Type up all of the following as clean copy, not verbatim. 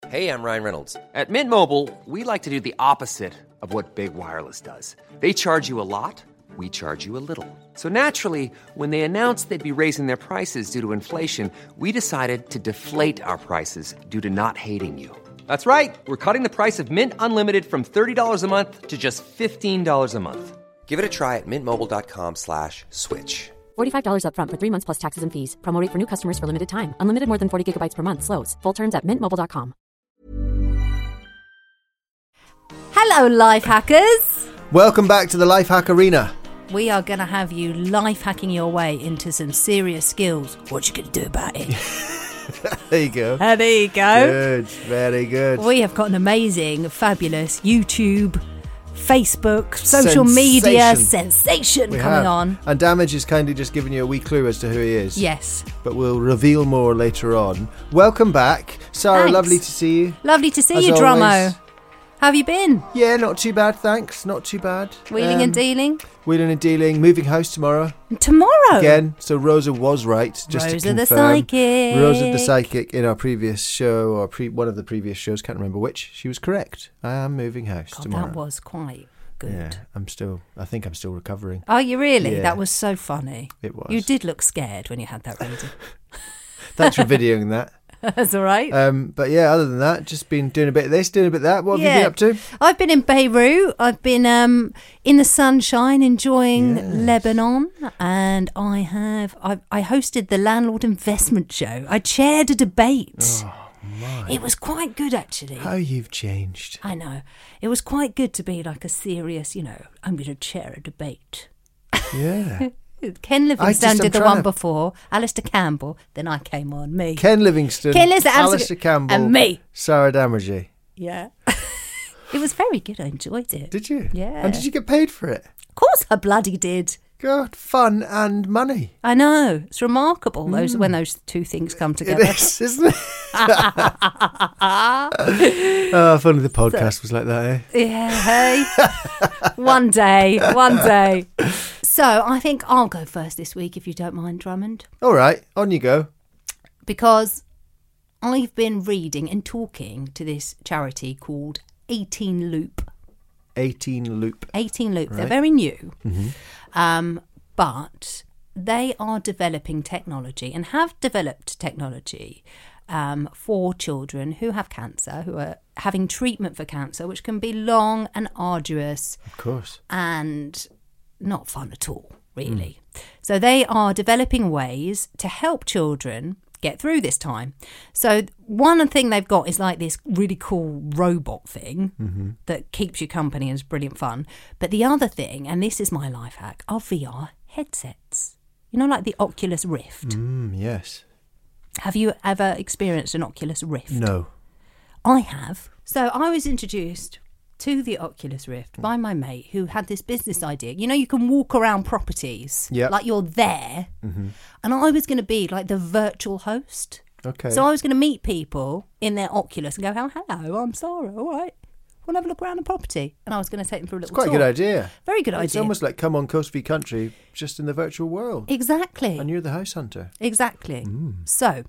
Hey, I'm Ryan Reynolds. At Mint Mobile, we like to do the opposite of what Big Wireless does. They charge you a lot, we charge you a little. So naturally, when they announced they'd be raising their prices due to inflation, we decided to deflate our prices due to not hating you. That's right. We're cutting the price of Mint Unlimited from $30 a month to just $15 a month. Give it a try at mintmobile.com/switch. $45 up front for 3 months plus taxes and fees. Promo rate for new customers for limited time. Unlimited more than 40 gigabytes per month. Slows full terms at mintmobile.com. Hello, life hackers. Welcome back to the Life Hack Arena. We are going to have you life hacking your way into some serious skills. What you can do about it. There you go. There you go. Good, very good. We have got an amazing, fabulous YouTube, Facebook, social media sensation coming on. And Damage is kindly just giving you a wee clue as to who he is. Yes. But we'll reveal more later on. Welcome back. Sarah, Thanks. Lovely to see you. Lovely to see As you, always. Drummo. How have you been? Yeah, not too bad, thanks. Not too bad. Wheeling and dealing? Wheeling and dealing. Moving house tomorrow. Tomorrow? Again, so Rosa was right. Just Rosa to confirm. the Psychic. Rosa the Psychic in our previous show, or one of the previous shows, can't remember which. She was correct. I am moving house God, tomorrow. that was quite good. Yeah, I think I'm still recovering. Oh, you really? Yeah. That was so funny. It was. You did look scared when you had that reading. Thanks for videoing that. That's all right. But yeah, other than that, just been doing a bit of this, doing a bit of that. What have you been up to? I've been in Beirut. I've been in the sunshine enjoying Lebanon, and I hosted the Landlord Investment Show. I chaired a debate. Oh, my. It was quite good, actually. How you've changed. I know. It was quite good to be like a serious, I'm going to chair a debate. Yeah. Ken Livingstone I'm did the trying one to- before, Alistair Campbell, then I came on, me. Ken Livingstone, Alistair Campbell, and me. Sarah Damergy. Yeah. It was very good. I enjoyed it. Did you? Yeah. And did you get paid for it? Of course I bloody did. God, fun and money. I know. It's remarkable when those two things come together. It is, isn't it? Oh, if only the podcast was like that, eh? Yeah, hey. One day. So I think I'll go first this week, if you don't mind, Drummond. All right, on you go. Because I've been reading and talking to this charity called 18 Loop. 18 Loop. 18 Loop. Right. They're very new. Mm-hmm. But they are developing technology and have developed technology for children who have cancer, who are having treatment for cancer, which can be long and arduous. Of course. And not fun at all, really. So they are developing ways to help children get through this time. So one thing they've got is like this really cool robot thing that keeps you company and is brilliant fun. But the other thing, and this is my life hack, are VR headsets. You know, like the Oculus Rift. Yes. Have you ever experienced an Oculus Rift? No. I have. So I was introduced to the Oculus Rift by my mate who had this business idea. You know, you can walk around properties like you're there. And I was going to be like the virtual host. Okay. So I was going to meet people in their Oculus and go, oh, hello, I'm Sarah, all right. Want to have a look around the property? And I was going to take them for a little It's quite tour. a good idea. Very good It's idea. almost like Come On Coast v Country, just in the virtual world. Exactly. And you're the house hunter. Exactly. So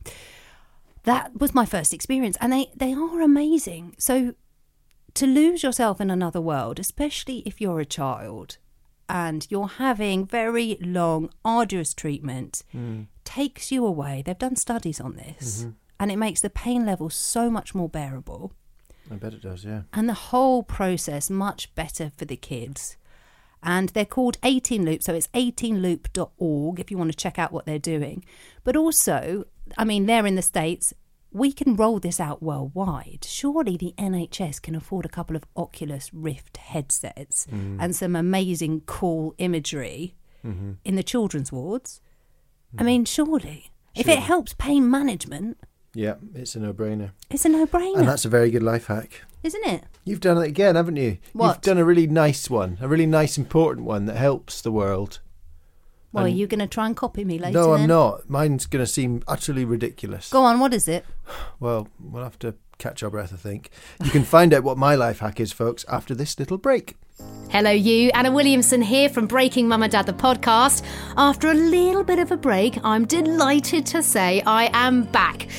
that was my first experience. And they are amazing. So to lose yourself in another world, especially if you're a child and you're having very long, arduous treatment, takes you away. They've done studies on this. And it makes the pain level so much more bearable. I bet it does, yeah. And the whole process much better for the kids. And they're called 18 Loop, so it's 18loop.org if you want to check out what they're doing. But also, I mean, they're in the States. We can roll this out worldwide. Surely the NHS can afford a couple of Oculus Rift headsets and some amazing, cool imagery in the children's wards. I mean, surely. If it helps pain management... Yeah, it's a no-brainer. It's a no-brainer. And that's a very good life hack. Isn't it? You've done it again, haven't you? What? You've done a really nice one, a really nice, important one that helps the world. Well, are you going to try and copy me later? No, I'm then? not. Mine's going to seem utterly ridiculous. Go on, what is it? Well, we'll have to catch our breath, I think. You can find out what my life hack is, folks, after this little break. Hello you, Anna Williamson here from Breaking Mum and Dad the podcast. After a little bit of a break, I'm delighted to say I am back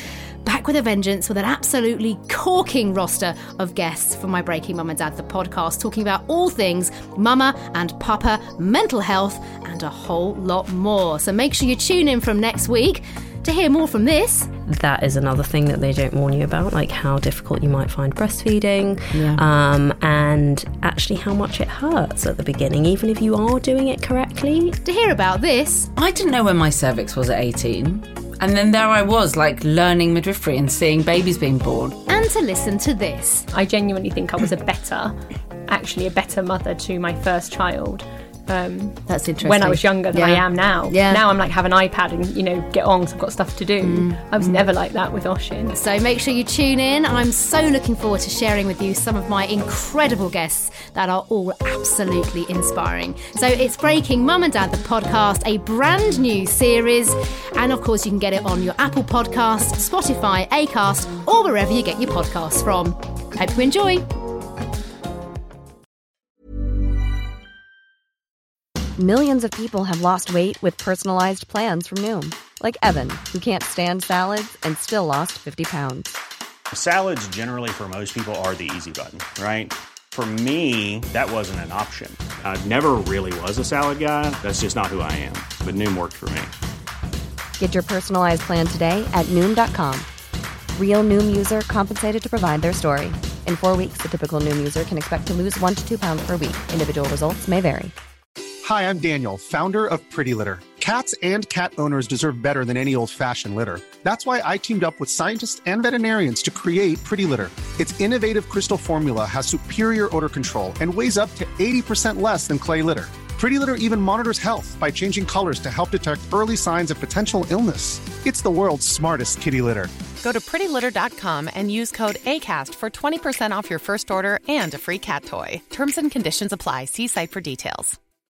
back with a vengeance with an absolutely corking roster of guests for my Breaking Mum and Dad, the podcast, talking about all things mama and papa, mental health, and a whole lot more. So make sure you tune in from next week to hear more from this. That is another thing that they don't warn you about, like how difficult you might find breastfeeding, and actually how much it hurts at the beginning, even if you are doing it correctly. To hear about this, I didn't know when my cervix was at 18. And then there I was, like, learning midwifery and seeing babies being born. and to listen to this. I genuinely think I was a better mother to my first child. That's interesting. When I was younger than I am now. Yeah. Now I'm like, have an iPad and, get on because I've got stuff to do. I was never like that with Oshin. So make sure you tune in. I'm so looking forward to sharing with you some of my incredible guests that are all absolutely inspiring. So it's Breaking Mum and Dad, the podcast, a brand new series. And of course, you can get it on your Apple Podcasts, Spotify, Acast, or wherever you get your podcasts from. Hope you enjoy. Millions of people have lost weight with personalized plans from Noom. Like Evan, who can't stand salads and still lost 50 pounds. Salads generally for most people are the easy button, right? For me, that wasn't an option. I never really was a salad guy. That's just not who I am. But Noom worked for me. Get your personalized plan today at Noom.com. Real Noom user compensated to provide their story. In 4 weeks, the typical Noom user can expect to lose 1 to 2 pounds per week. Individual results may vary. Hi, I'm Daniel, founder of Pretty Litter. Cats and cat owners deserve better than any old-fashioned litter. That's why I teamed up with scientists and veterinarians to create Pretty Litter. Its innovative crystal formula has superior odor control and weighs up to 80% less than clay litter. Pretty Litter even monitors health by changing colors to help detect early signs of potential illness. It's the world's smartest kitty litter. Go to prettylitter.com and use code ACAST for 20% off your first order and a free cat toy. Terms and conditions apply. See site for details.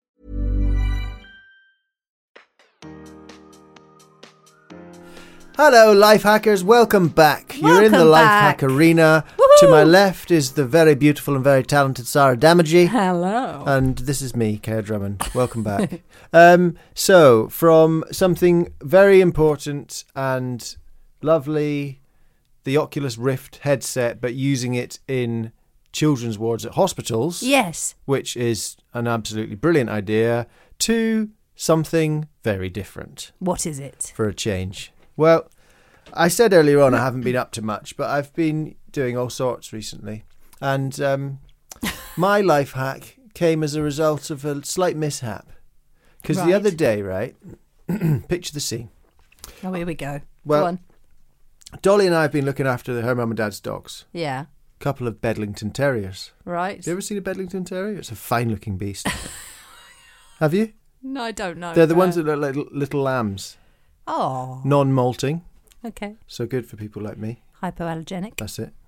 Hello, Life Hackers. Welcome back. You're in the Life Hack arena. Woohoo! To my left is the very beautiful and very talented Sarah Damagy. Hello. And this is me, Keir Drummond. Welcome back. So, from something very important and lovely, the Oculus Rift headset, but using it in children's wards at hospitals. Yes. Which is an absolutely brilliant idea, to something very different. What is it? For a change. Well, I said earlier on I haven't been up to much, but I've been doing all sorts recently. And my life hack came as a result of a slight mishap. Because the other day, right, picture the scene. Oh, here we go. Well, go on. Dolly and I have been looking after her mum and dad's dogs. Yeah. A couple of Bedlington Terriers. Right. Have you ever seen a Bedlington Terrier? It's a fine-looking beast. Have you? No, I don't know. They're the ones that look like little lambs. Oh. Non-molting. Okay. So good for people like me. Hypoallergenic. That's it.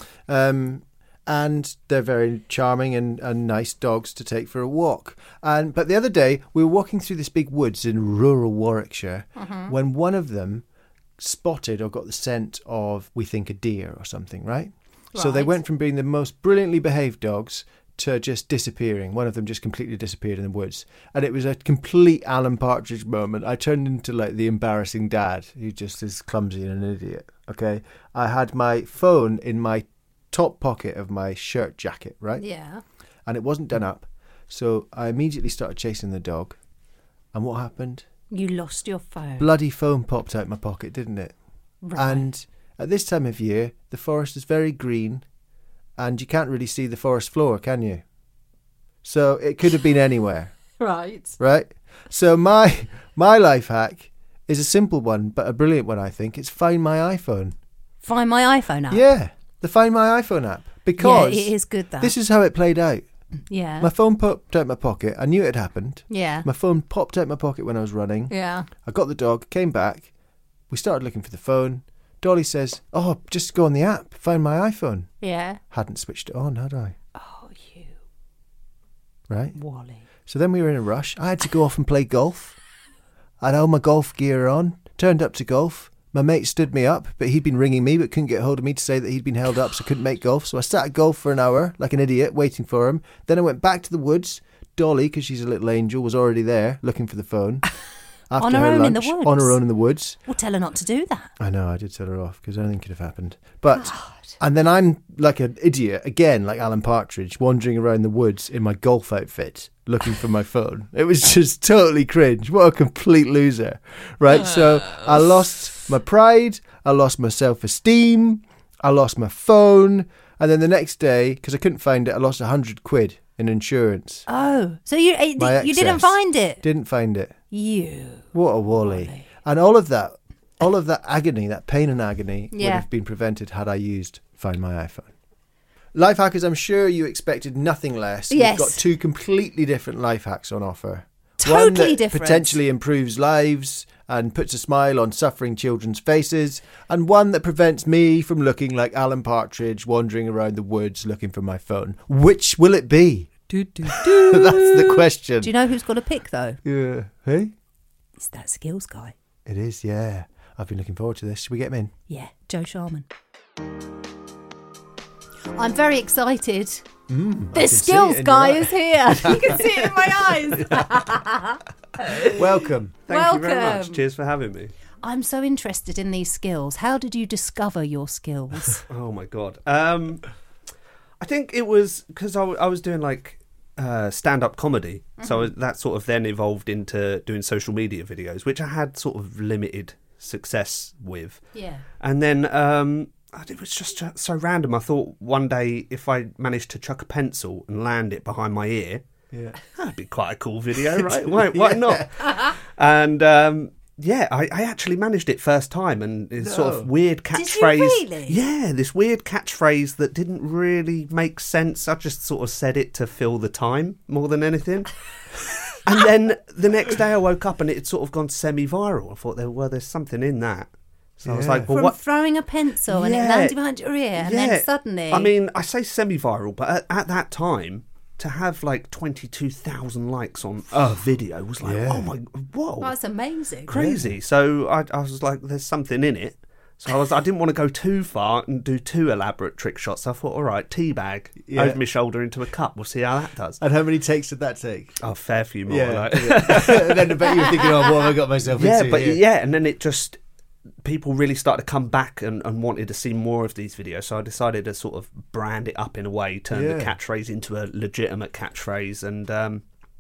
And they're very charming and nice dogs to take for a walk. But the other day, we were walking through this big woods in rural Warwickshire when one of them spotted or got the scent of, we think, a deer or something, right? So they went from being the most brilliantly behaved dogs to just disappearing. One of them just completely disappeared in the woods. And it was a complete Alan Partridge moment. I turned into like the embarrassing dad who just is clumsy and an idiot. Okay. I had my phone in my top pocket of my shirt jacket, right? Yeah. And it wasn't done up. So I immediately started chasing the dog. And what happened? You lost your phone. Bloody phone popped out my pocket, didn't it? Right. And at this time of year, the forest is very green. And you can't really see the forest floor, can you? So it could have been anywhere. Right. Right? So my life hack is a simple one, but a brilliant one, I think. It's Find My iPhone. Find My iPhone app? Yeah, the Find My iPhone app. Because yeah, it is good, that. This is how it played out. Yeah. My phone popped out my pocket. I knew it had happened. Yeah. My phone popped out my pocket when I was running. Yeah. I got the dog, came back. We started looking for the phone. Dolly says, "Oh, just go on the app, Find My iPhone." Yeah. Hadn't switched it on, had I? Oh, you. Right? Wally. So then we were in a rush. I had to go off and play golf. I had all my golf gear on, turned up to golf. My mate stood me up, but he'd been ringing me but couldn't get hold of me to say that he'd been held up, so couldn't make golf. So I sat at golf for an hour, like an idiot, waiting for him. Then I went back to the woods. Dolly, because she's a little angel, was already there, looking for the phone. after On her own in the lunch, woods? on her own in the woods. Well, tell her not to do that. I know, I did tell her off because anything could have happened. But and then I'm like an idiot again, like Alan Partridge, wandering around the woods in my golf outfit, looking for my phone. It was just totally cringe. What a complete loser, right? So I lost my pride, I lost my self-esteem, I lost my phone, and then the next day, because I couldn't find it, I lost 100 quid in insurance. Oh, so you didn't find it? Didn't find it. You. What a wally. And all of that agony, that pain and agony would have been prevented had I used Find My iPhone. Life hackers, I'm sure you expected nothing less. Yes. We've got 2 completely different life hacks on offer. Totally One that different. potentially improves lives and puts a smile on suffering children's faces, and one that prevents me from looking like Alan Partridge wandering around the woods looking for my phone. Which will it be? That's the question. Do you know who's got a pick, though? Yeah. Hey? It's that skills guy. It is, yeah. I've been looking forward to this. Should we get him in? Yeah, Joe Sharman. I'm very excited. The skills guy is here. You can see it in my eyes. Welcome. Thank you very much. Cheers for having me. I'm so interested in these skills. How did you discover your skills? Oh my God. I think it was because I was doing like stand-up comedy. So that sort of then evolved into doing social media videos, which I had sort of limited success with. Yeah. And then it was just so random. I thought one day if I managed to chuck a pencil and land it behind my ear, that'd be quite a cool video, right? Why not? And I actually managed it first time, and it's sort of weird catchphrase. Did you really? Yeah, this weird catchphrase that didn't really make sense. I just sort of said it to fill the time more than anything. And then the next day I woke up and it had sort of gone semi-viral. I thought, there's something in that. So I was like, well, From what? throwing a pencil and it landed behind your ear, and then suddenly... I mean, I say semi-viral, but at that time, to have like 22,000 likes on a video was like, oh my, whoa. That's amazing. Crazy. So I was like, there's something in it. So I didn't want to go too far and do too elaborate trick shots. So I thought, all right, teabag over my shoulder into a cup. We'll see how that does. And how many takes did that take? Oh, a fair few more. And then I bet you were thinking, what have I got myself into? And then it just... people really started to come back and wanted to see more of these videos. So I decided to sort of brand it up in a way, turn the catchphrase into a legitimate catchphrase. And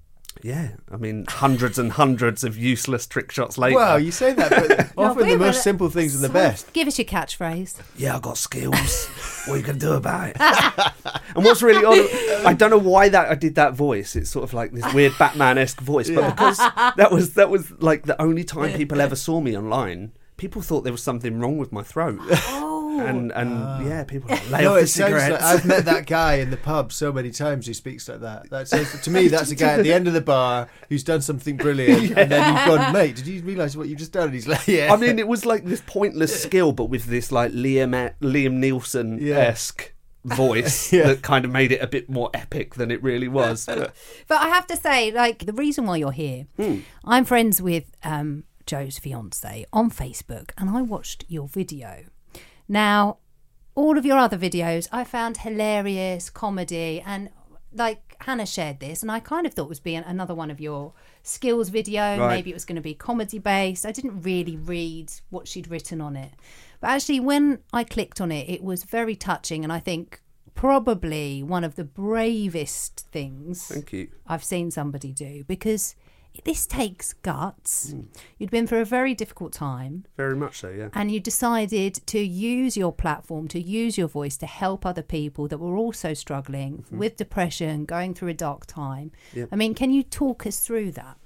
I mean, hundreds and hundreds of useless trick shots later. Well, you say that, but often the most simple things are the best. Give us your catchphrase. Yeah, I got skills. What are you going to do about it? And what's really odd, I don't know why I did that voice. It's sort of like this weird Batman-esque voice, but because that was like the only time people ever saw me online, people thought there was something wrong with my throat. And people lay off the cigarettes. Like, I've met that guy in the pub so many times who speaks like that. That says, to me, that's a guy at the end of the bar who's done something brilliant, and then you've gone, mate, did you realise what you've just done? And he's like, yeah. I mean, it was like this pointless skill, but with this like Liam Neeson-esque voice that kind of made it a bit more epic than it really was. But I have to say, like, the reason why you're here, I'm friends with Joe's fiance on Facebook, and I watched your video. Now, all of your other videos I found hilarious, comedy, and like Hannah shared this, and I kind of thought it was being another one of your skills video. Right. Maybe it was going to be comedy based. I didn't really read what she'd written on it, but actually when I clicked on it, it was very touching, and I think probably one of the bravest things I've seen somebody do, because this takes guts. You'd been through a very difficult time. Very much so, yeah. And you decided to use your platform, to use your voice to help other people that were also struggling with depression, going through a dark time. Yep. I mean, can you talk us through that?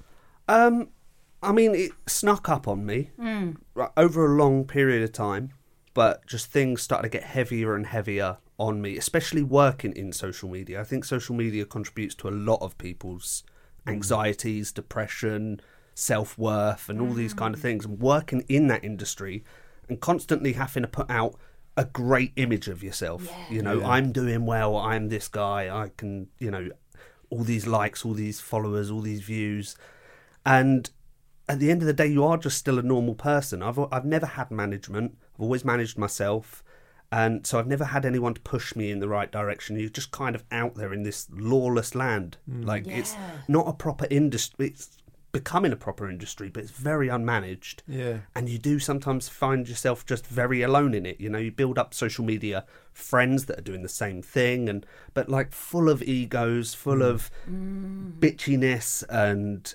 I mean, it snuck up on me over a long period of time, but just things started to get heavier and heavier on me, especially working in social media. I think social media contributes to a lot of people's anxieties, depression, self-worth, and all these kind of things. And working in that industry and constantly having to put out a great image of yourself. I'm doing well, I'm this guy, I can, all these likes, all these followers, all these views. And at the end of the day, you are just still a normal person. I've never had management. I've always managed myself. And so I've never had anyone to push me in the right direction. You're just kind of out there in this lawless land. It's not a proper industry. It's becoming a proper industry, but it's very unmanaged. Yeah. And you do sometimes find yourself just very alone in it. You know, you build up social media friends that are doing the same thing, but like full of egos, full of bitchiness, and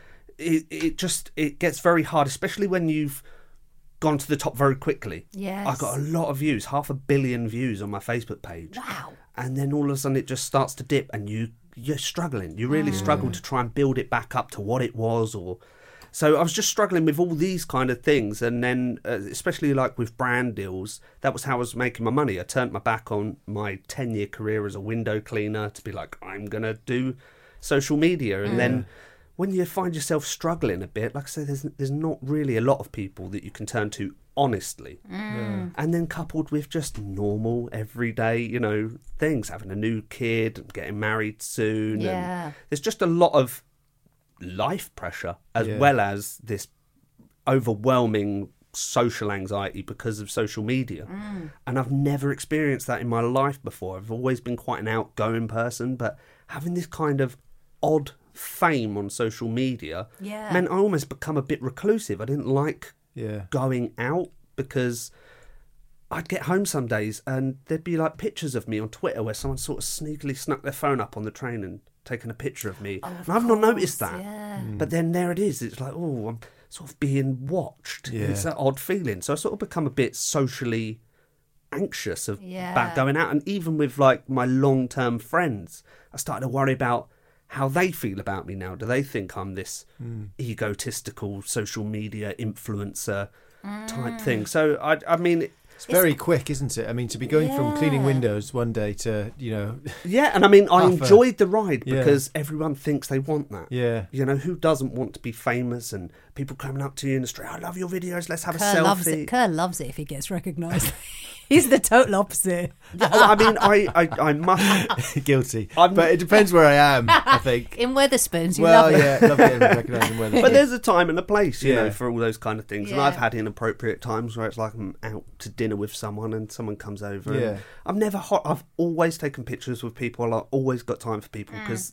it gets very hard, especially when you've gone to the top very quickly. Yes. I got a lot of views, 500 million views on my Facebook page. Wow. And then all of a sudden it just starts to dip, and you're struggling. You really struggle to try and build it back up to what it was. So I was just struggling with all these kind of things. And then especially like with brand deals, that was how I was making my money. I turned my back on my 10-year career as a window cleaner to be like, I'm going to do social media. And then when you find yourself struggling a bit, like I say, there's not really a lot of people that you can turn to honestly. And then coupled with just normal, everyday, you know, things, having a new kid and getting married soon. Yeah. And there's just a lot of life pressure as well as this overwhelming social anxiety because of social media. And I've never experienced that in my life before. I've always been quite an outgoing person, but having this kind of odd fame on social media meant I almost become a bit reclusive. I didn't like going out because I'd get home some days and there'd be like pictures of me on Twitter where someone sort of sneakily snuck their phone up on the train and taken a picture of me. And I've not noticed that. But then there it is. It's like, oh, I'm sort of being watched. It's that odd feeling. So I sort of become a bit socially anxious about going out. And even with like my long-term friends, I started to worry about how they feel about me now. Do they think I'm this egotistical social media influencer type thing? So, I mean... It's very quick, isn't it? I mean, to be going from cleaning windows one day to, you know... Yeah, and I mean, I enjoyed the ride because everyone thinks they want that. Yeah. You know, who doesn't want to be famous and people coming up to you in the street, I love your videos, let's have a selfie. Kerr loves it if he gets recognised. He's the total opposite. I mean, I must... Guilty. But it depends where I am, I think. In Wetherspoons, you love it. Yeah, love getting recognised in Wetherspoons. But there's a time and a place, you know, for all those kind of things. And I've had inappropriate times where it's like I'm out to dinner with someone and someone comes over. And I've always taken pictures with people. I've always got time for people because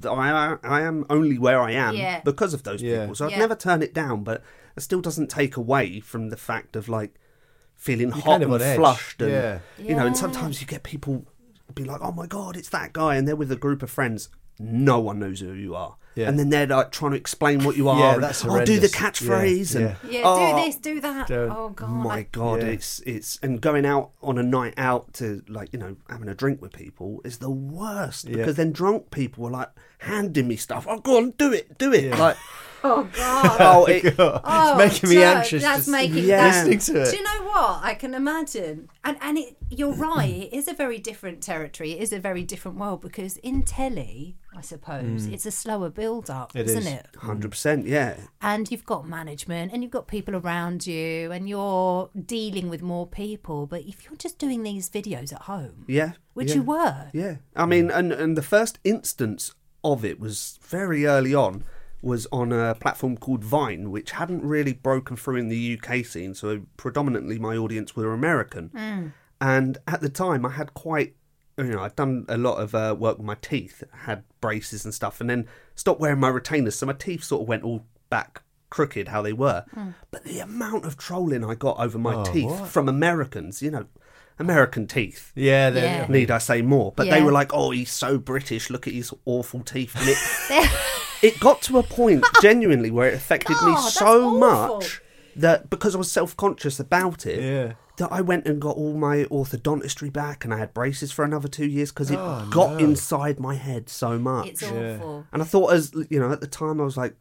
I am only where I am because of those people. So I'd never turn it down, but it still doesn't take away from the fact of like feeling hot and flushed. And, you know, and sometimes you get people be like, oh my God, it's that guy. And they're with a group of friends. No one knows who you are. Yeah. And then they're like trying to explain what you are. That's do the catchphrase. Do this, do that. Oh God. My God, it's and going out on a night out to like, you know, having a drink with people is the worst because then drunk people are like handing me stuff. Oh, go on, do it. Like, oh God. It's making me anxious. That's making listening to it. Do you know what? I can imagine. And you're right. It is a very different territory. It is a very different world because in telly, I suppose, it's a slower build-up, isn't it? 100%, yeah. And you've got management and you've got people around you and you're dealing with more people. But if you're just doing these videos at home, which you were. Yeah. I mean, and the first instance of it was very early on, was on a platform called Vine, which hadn't really broken through in the UK scene. So predominantly my audience were American. And at the time I had quite... You know, I'd done a lot of work with my teeth, had braces and stuff, and then stopped wearing my retainers, so my teeth sort of went all back crooked how they were. But the amount of trolling I got over my teeth from Americans, you know, American teeth. Yeah. Need I say more? But they were like, oh, he's so British, look at his awful teeth. And it got to a point, genuinely, where it affected me so much that because I was self-conscious about it, that I went and got all my orthodontistry back and I had braces for another 2 years because it got inside my head so much. It's awful. And I thought, as you know, at the time I was like,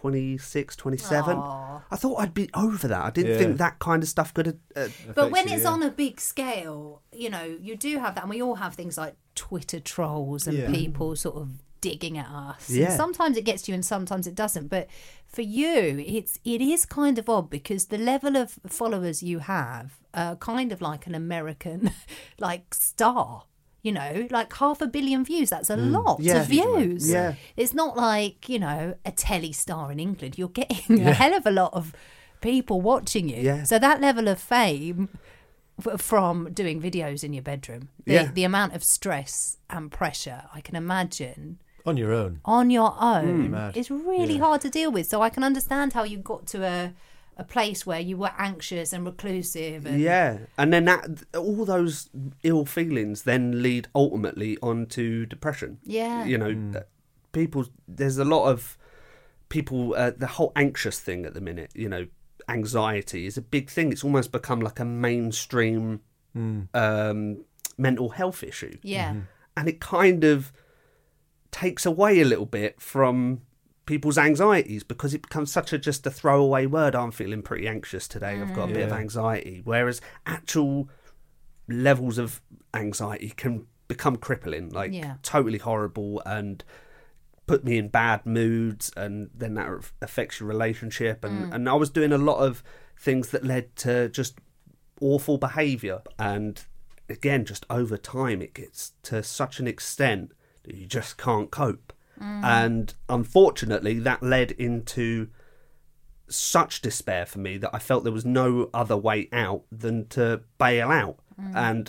26, 27? I thought I'd be over that. I didn't think that kind of stuff could But when it's on a big scale, you know, you do have that. And we all have things like Twitter trolls and people sort of digging at us. And sometimes it gets to you and sometimes it doesn't. But for you, it is kind of odd because the level of followers you have are kind of like an American like star. You know, like 500 million views. That's a lot of views. Yeah. It's not like, you know, a telly star in England. You're getting a hell of a lot of people watching you. Yeah. So that level of fame from doing videos in your bedroom, the amount of stress and pressure, I can imagine. On your own. On your own. Mad. It's really Yeah. hard to deal with. So I can understand how you got to a place where you were anxious and reclusive. And... Yeah, and then all those ill feelings then lead ultimately onto depression. Yeah. You know, there's a lot of people, the whole anxious thing at the minute, you know, anxiety is a big thing. It's almost become like a mainstream mental health issue. Yeah. And it kind of takes away a little bit from people's anxieties because it becomes such just a throwaway word. I'm feeling pretty anxious today. I've got a bit of anxiety. Whereas actual levels of anxiety can become crippling, like totally horrible, and put me in bad moods, and then that affects your relationship. And I was doing a lot of things that led to just awful behaviour. And again, just over time, it gets to such an extent that you just can't cope. And unfortunately, that led into such despair for me that I felt there was no other way out than to bail out. And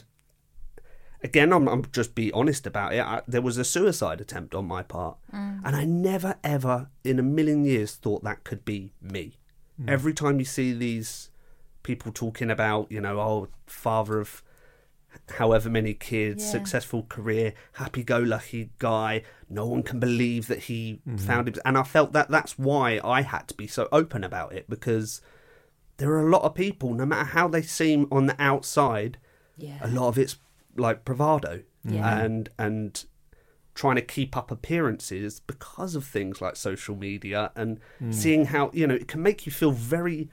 again, I'm just be honest about it. There was a suicide attempt on my part. And I never, ever in a million years thought that could be me. Every time you see these people talking about, you know, oh, father of however many kids, successful career, happy-go-lucky guy, no one can believe that he found it. And I felt that that's why I had to be so open about it, because there are a lot of people, no matter how they seem on the outside, a lot of it's like bravado and trying to keep up appearances because of things like social media, and seeing how, you know, it can make you feel very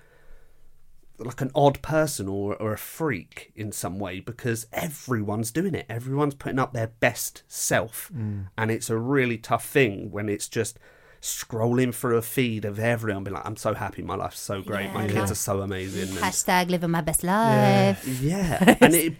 like an odd person or a freak in some way, because everyone's doing it. Everyone's putting up their best self. And it's a really tough thing when it's just scrolling through a feed of everyone being like, I'm so happy, my life's so great, my kids are so amazing. Hashtag living my best life. Yeah.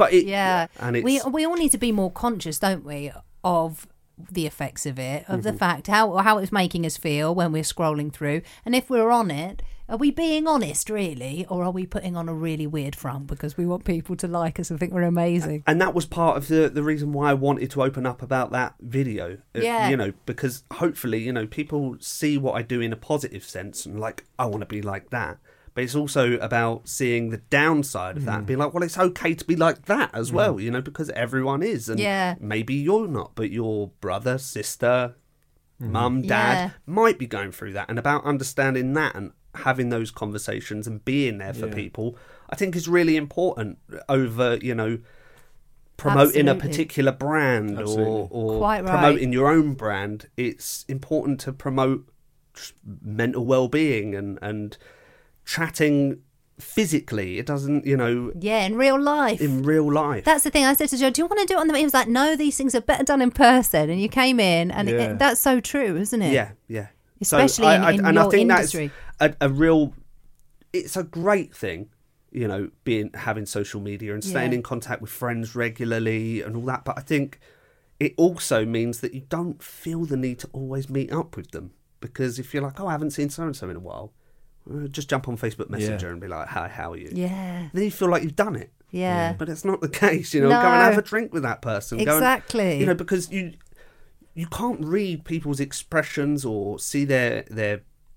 And we all need to be more conscious, don't we, of the effects of it, of the fact how it's making us feel when we're scrolling through. And if we're on it, are we being honest really, or are we putting on a really weird front because we want people to like us and think we're amazing? And that was part of the reason why I wanted to open up about that video. You know, because hopefully, you know, people see what I do in a positive sense and like, I want to be like that. But it's also about seeing the downside of that and being like, well, it's okay to be like that as well, you know, because everyone is. And maybe you're not, but your brother, sister, mum, dad might be going through that. And about understanding that and having those conversations and being there for people, I think is really important over, you know, promoting a particular brand or promoting your own brand. It's important to promote mental well-being and chatting physically. It doesn't, you know... Yeah, in real life. That's the thing. I said to Joe, do you want to do it on the... He was like, no, these things are better done in person. And you came in, and that's so true, isn't it? Yeah. Especially in your industry. That's a real... It's a great thing, you know, having social media and staying in contact with friends regularly and all that. But I think it also means that you don't feel the need to always meet up with them. Because if you're like, oh, I haven't seen so-and-so in a while, just jump on Facebook Messenger and be like, hi, how are you? Yeah. Then you feel like you've done it. Yeah. But it's not the case, you know. No. Go and have a drink with that person. Exactly. Go and, you know, because you can't read people's expressions or see their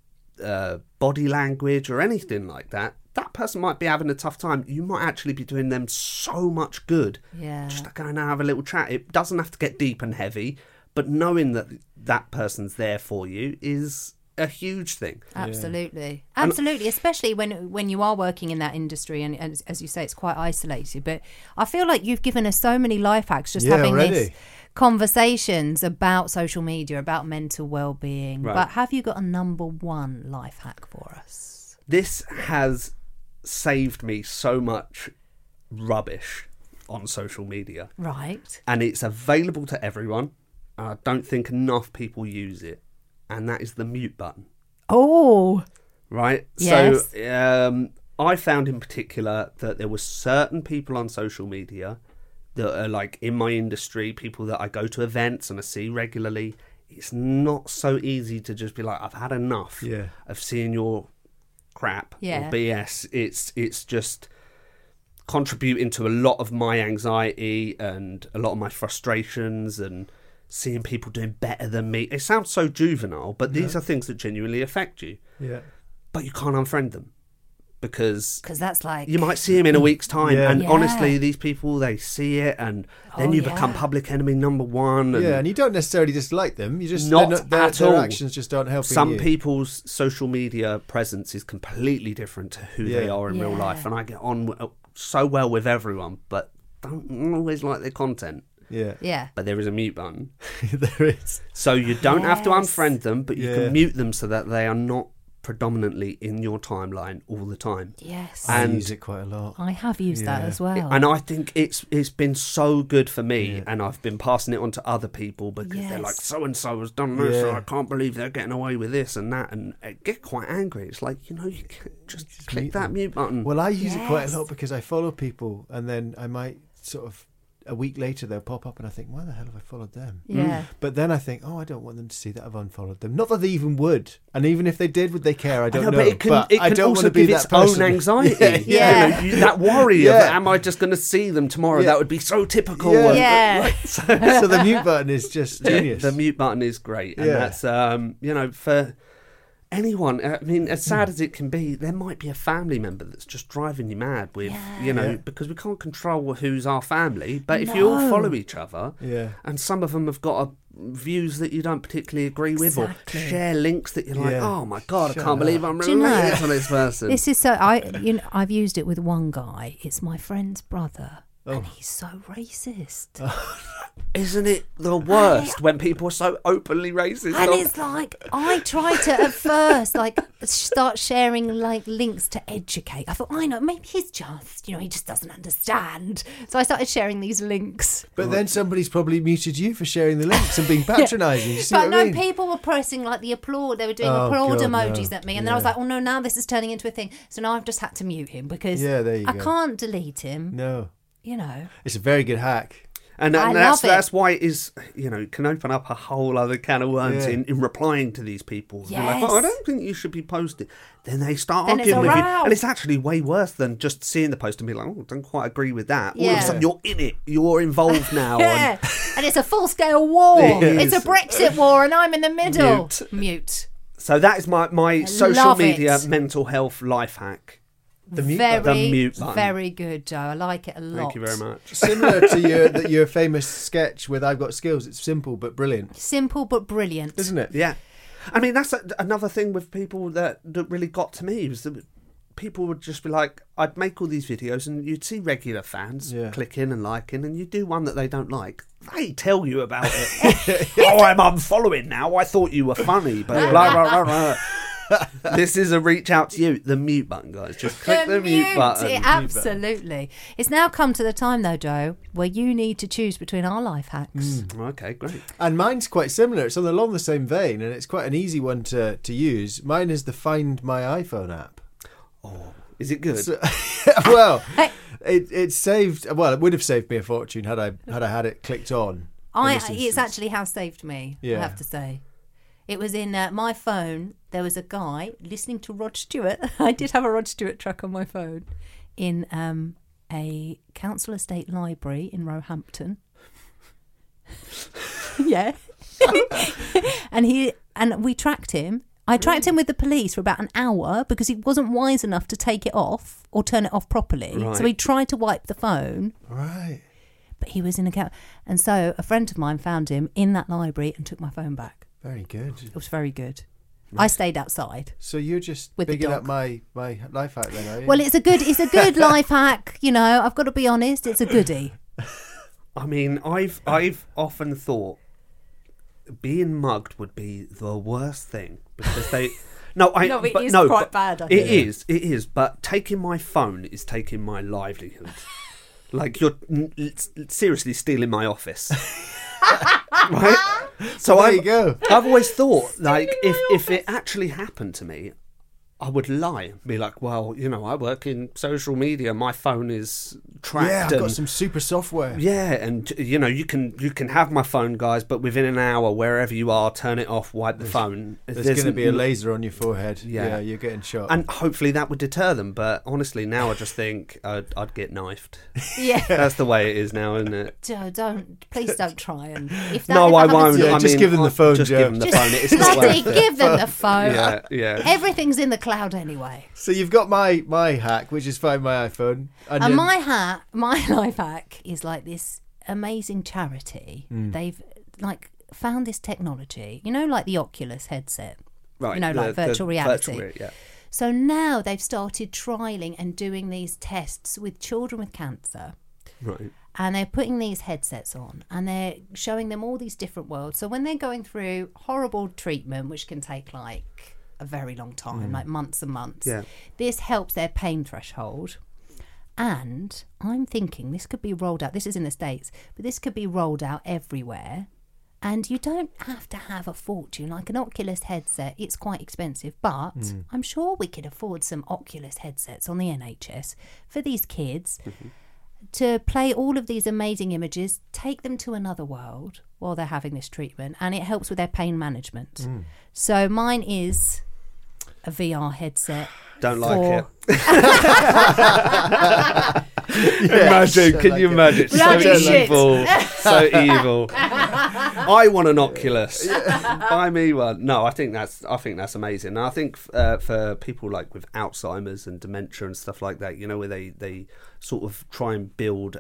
body language or anything like that. That person might be having a tough time. You might actually be doing them so much good. Yeah. Just to go and have a little chat. It doesn't have to get deep and heavy, but knowing that that person's there for you is a huge thing. Absolutely. Absolutely, especially when you are working in that industry, and as you say, it's quite isolated. But I feel like you've given us so many life hacks just having these conversations about social media, about mental well-being. Right. But have you got a number one life hack for us? This has saved me so much rubbish on social media. Right. And it's available to everyone. I don't think enough people use it. And that is the mute button. Oh. Right? Yes. So I found in particular that there were certain people on social media that are like in my industry, people that I go to events and I see regularly. It's not so easy to just be like, I've had enough of seeing your crap or BS. It's just contributing to a lot of my anxiety and a lot of my frustrations, and seeing people doing better than me. It sounds so juvenile, but these are things that genuinely affect you. Yeah. But you can't unfriend them because that's like... You might see them in a week's time, Yeah. and Yeah. honestly, these people, they see it, and then you become public enemy number one. And Yeah, and you don't necessarily dislike them. You just not their at all. actions just aren't helping Some you. people's social media presence is completely different to who they Yeah. are in real Yeah. life, and I get on so well with everyone, but don't always like their content. Yeah. Yeah. But there is a mute button. There is. So you don't have to Yes. unfriend them, but you Yeah. can mute them so that they are not predominantly in your timeline all the time. Yes. I And use it quite a lot. I have used that Yeah. as well. And I think it's been so good for me, and I've been passing it on to other people because they're like, Yes. so and so has done this, Yeah. and I can't believe they're getting away with this and that, and I get quite angry. It's like, you can just click mute that them. mute button. Well, I use it quite Yes. a lot because I follow people, and then I might sort of a week later they'll pop up, and I think, why the hell have I followed them? Yeah. But then I think, I don't want them to see that I've unfollowed them. Not that they even would, and even if they did, would they care? I don't know. But it can, but it I can don't also want to be give that its own person. anxiety. Yeah. You know, that worry Yeah. of, am I just going to see them tomorrow? Yeah. That would be so typical. Yeah. of- Yeah. So the mute button is just genius. The mute button is great, and Yeah. that's for anyone. I mean, as sad as it can be, there might be a family member that's just driving you mad with, Yeah. because we can't control who's our family. But if you all No. follow each other, Yeah. and some of them have got views that you don't particularly agree with, or Exactly. share links that you're like, Yeah. oh my god, Shut I can't believe up. I'm Do you know, related to this person. This is so. I've used it with one guy. It's my friend's brother, and he's so racist. Isn't it the worst when people are so openly racist? And it's like, I tried to at first start sharing links to educate. I thought, I know, maybe he's just, he just doesn't understand. So I started sharing these links. But then somebody's probably muted you for sharing the links and being patronising. You see But what no, I mean? people were pressing the applaud. They were doing Oh, applaud God, emojis no. at me, and then I was like, oh no, now this is turning into a thing. So now I've just had to mute him because Yeah, there you I go. can't delete him. No. It's It's a very good hack. And I that's love it. that's why it is, it can open up a whole other can of worms Yeah. in replying to these people. They're like, Yes. I don't think you should be posting. Then they start Then it's arguing a with you. row. And it's actually way worse than just seeing the post and being like, I don't quite agree with that. All of Yeah. a sudden you're in it. You're involved now. Yeah, and it's a full-scale war. It It's a is. Brexit war, and I'm in the middle. Mute. So that is my social love media it. mental health life hack. The mute Very, button. The mute button. very good, Joe. I like it a lot. Thank you very much. Similar to your famous sketch with I've Got Skills. It's simple but brilliant. Simple but brilliant. Isn't it? Yeah. I mean, that's another thing with people that really got to me was that people would just be like, I'd make all these videos and you'd see regular fans clicking and liking, and you do one that they don't like. They tell you about it. Oh, I'm unfollowing now. I thought you were funny, but blah, blah, blah, blah. This is a reach out to you. The mute button, guys. Just click the mute button. Absolutely. It's now come to the time, though, Joe, where you need to choose between our life hacks. Okay, great. And mine's quite similar. It's along the same vein, and it's quite an easy one to use. Mine is the Find My iPhone app. Oh, is it good? So, well, it saved. Well, it would have saved me a fortune had I had it clicked on. It's actually has saved me, Yeah. I have to say. It was in my phone. There was a guy listening to Rod Stewart. I did have a Rod Stewart track on my phone in a council estate library in Roehampton. Yeah. and we tracked him. I tracked him with the police for about an hour because he wasn't wise enough to take it off or turn it off properly. Right. So he tried to wipe the phone. Right. But he was in a council. And so a friend of mine found him in that library and took my phone back. Very good. It was very good. I stayed outside. So you're just with the bigging up dog. my life hack then, are you? Well, it's a good life hack. I've got to be honest. It's a goodie. I mean, I've often thought being mugged would be the worst thing because they. No, it is quite bad. I think. It is. But taking my phone is taking my livelihood. Like you're seriously stealing my office. Right? So there you go. I've always thought, like, if it actually happened to me, I would lie, be like, well, I work in social media, my phone is tracked. Yeah, I've got some super software. Yeah, and you can have my phone, guys, but within an hour, wherever you are, turn it off, wipe the phone. There's going to be a laser on your forehead. Yeah, you're getting shot. And hopefully that would deter them, but honestly, now I just think I'd get knifed. Yeah. That's the way it is now, isn't it? Joe, please don't try and... If that No, ever I happens won't. to you- Yeah, just give them the phone, Just Joe. give them the phone. It's not Bloody worth it. give them the phone. Yeah. Everything's in the cloud anyway. So you've got my hack, which is Find My iPhone. And my life hack is like this amazing charity. They've found this technology, like the Oculus headset, Right, like virtual reality. Yeah. So now they've started trialing and doing these tests with children with cancer. Right. And they're putting these headsets on and they're showing them all these different worlds. So when they're going through horrible treatment, which can take like a very long time, like months and months, this helps their pain threshold. And I'm thinking this could be rolled out. This is in the States, but this could be rolled out everywhere. And you don't have to have a fortune. Like an Oculus headset, it's quite expensive, but I'm sure we could afford some Oculus headsets on the NHS for these kids. To play all of these amazing images, take them to another world while they're having this treatment, and it helps with their pain management. So mine is a VR headset. Don't like it. Imagine, can you imagine? So evil. So evil. I want an Oculus. Buy me one. No, I think that's amazing. And I think for people like with Alzheimer's and dementia and stuff like that, where they sort of try and build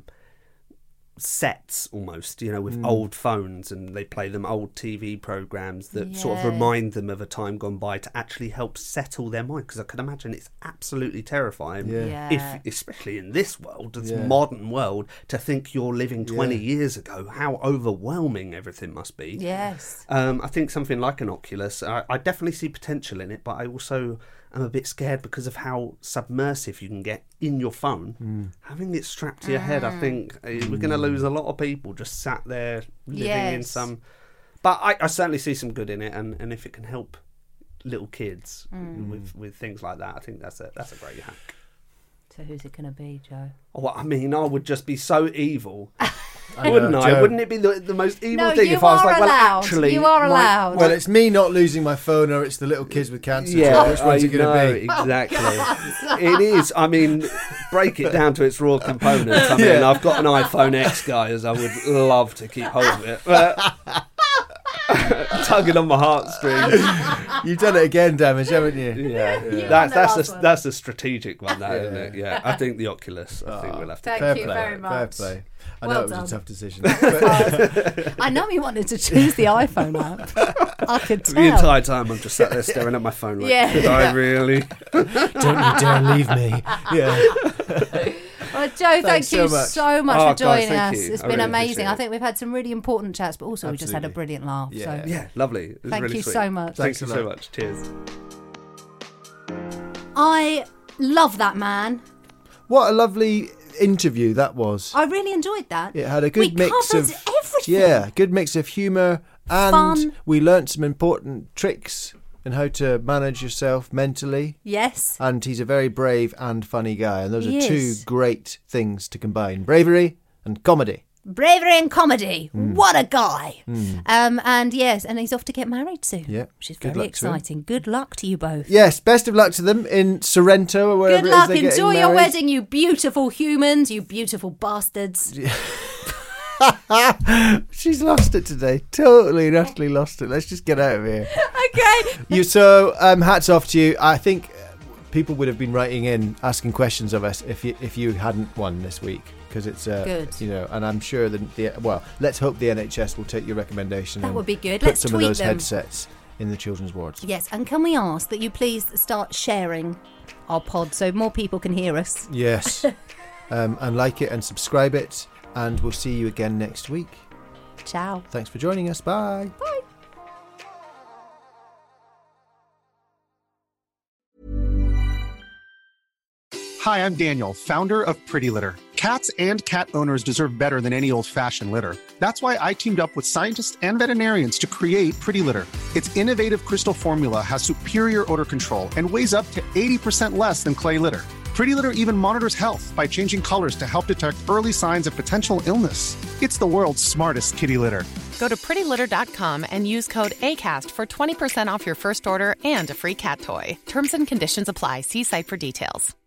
sets almost, with old phones, and they play them old TV programs that sort of remind them of a time gone by to actually help settle their mind, because I can imagine it's absolutely terrifying if, especially in this world, this modern world, to think you're living 20 years ago, how overwhelming everything must be. I think something like an Oculus, I definitely see potential in it, but I also am a bit scared because of how submersive you can get in your phone. Having it strapped to your head, I think we're going to lose a lot of people just sat there living in some... But I certainly see some good in it, and if it can help little kids with things like that, I think that's a great hack. So who's it going to be, Joe? Oh, I mean, I would just be so evil. Wouldn't I? Joe. Wouldn't it be the most evil No, thing you if I was like, are well, allowed. actually... You are allowed. Well, it's me not losing my phone, or it's the little kids with cancer. Yeah, Which one's it going to be? Exactly. It is. I mean, break it down to its raw components. I mean, I've got an iPhone X, guys. I would love to keep hold of it. But tugging on my heartstrings. You've done it again, Damage, haven't you? Yeah. That's a strategic one, isn't it? Yeah. I think the Oculus. I think we'll have to. Thank you very much. Fair play. I know Well it was done. a tough decision. I know you wanted to choose the iPhone app. I could tell. The entire time I'm just sat there staring at my phone like, did I really? Don't you dare leave me. Yeah. Well, Joe, thank you so much for joining thank us. you. It's I been really amazing. appreciate I it. think we've had some really important chats, but also we just had a brilliant laugh. So Yeah, lovely. It was Thank really you sweet. so much. Thank Thanks you a so lot. much. Cheers. I love that man. What a lovely interview that was. I really enjoyed that. It had a good mix covered of everything. Yeah, good mix of humour, and Fun. we learnt some important tricks in how to manage yourself mentally. Yes. And he's a very brave and funny guy, and those He are two is. great things to combine: bravery and comedy. Bravery and comedy. What a guy. And yes, and he's off to get married soon. Yeah, Which is good very luck to him. exciting. Good luck to you both. Yes, best of luck to them in Sorrento or wherever Good it is luck. they're getting Enjoy your married. wedding, you beautiful humans, you beautiful bastards. She's lost it today. Totally and utterly lost it. Let's just get out of here. Okay. Hats off to you. I think people would have been writing in asking questions of us if you hadn't won this week, because it's Good. and I'm sure that let's hope the NHS will take your recommendation. That and would be good. Put Let's some of tweet those them. headsets in the children's wards. Yes, and can we ask that you please start sharing our pod so more people can hear us? Yes, and like it and subscribe it, and we'll see you again next week. Ciao. Thanks for joining us. Bye. Bye. Hi, I'm Daniel, founder of Pretty Litter. Cats and cat owners deserve better than any old-fashioned litter. That's why I teamed up with scientists and veterinarians to create Pretty Litter. Its innovative crystal formula has superior odor control and weighs up to 80% less than clay litter. Pretty Litter even monitors health by changing colors to help detect early signs of potential illness. It's the world's smartest kitty litter. Go to prettylitter.com and use code ACAST for 20% off your first order and a free cat toy. Terms and conditions apply. See site for details.